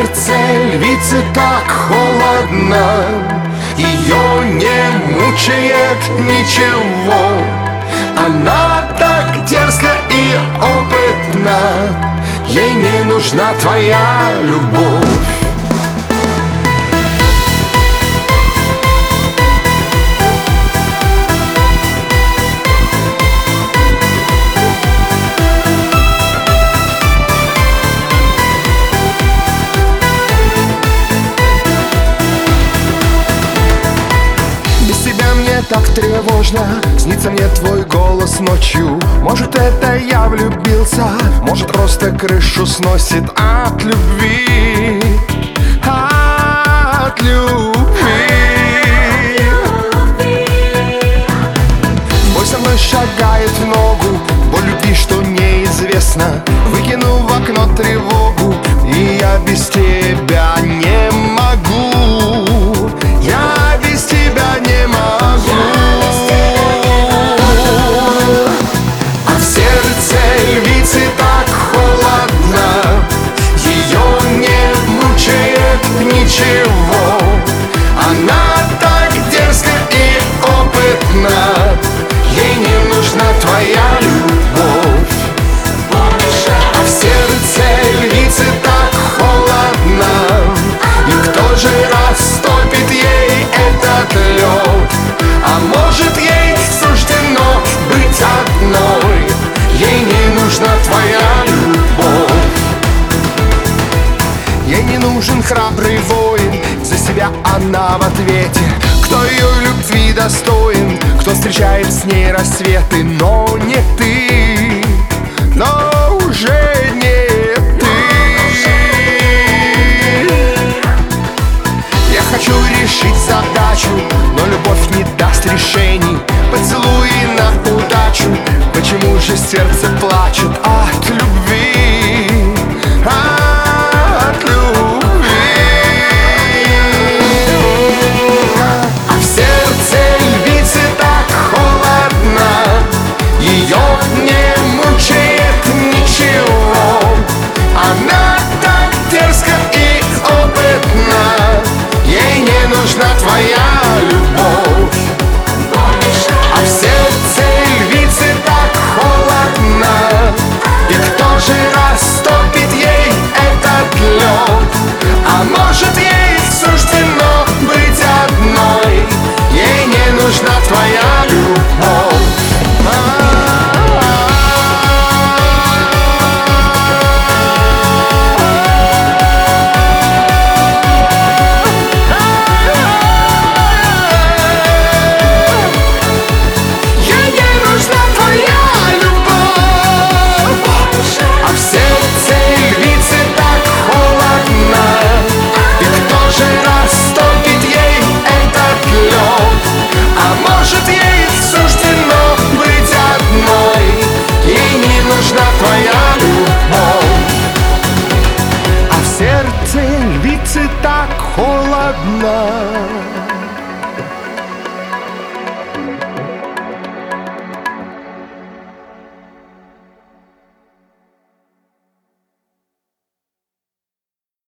сердце львицы так холодно, ее не мучает ничего. Она так дерзка и опытна, ей не нужна твоя любовь. Так тревожно, снится мне твой голос ночью. Может, это я влюбился, может, просто крышу сносит от любви. От любви. Бой со мной шагает в ногу, боль любви, что неизвестно. Выкину в окно тревогу, и я без тебя не могу. Я без тебя не могу. А в сердце львицы так холодно, ее не мучает ничего. Она так дерзка и опытна, ей не нужна твоя любовь. А в сердце львицы так холодно, и кто же растопит ей этот лед? А может, ей суждено быть одной, ей не нужна твоя любовь. Ей не нужен храбрый воин, за себя она в ответе. Кто ее любви достоин, кто встречает с ней рассветы, но не ты, но уже не ты. Я хочу решить задачу, но любовь не даст решений. Поцелуи на удачу, почему же сердце плачет от любви? От любви. А в сердце львицы так холодно, ее не мучает ничего. Она так дерзка и опытна, ей не нужна твоя любовь. А в сердце львицы так холодно, и кто же растопит ей этот лед? А может, ей суждено быть одной, ей не нужна твоя любовь. Львицы так холодно.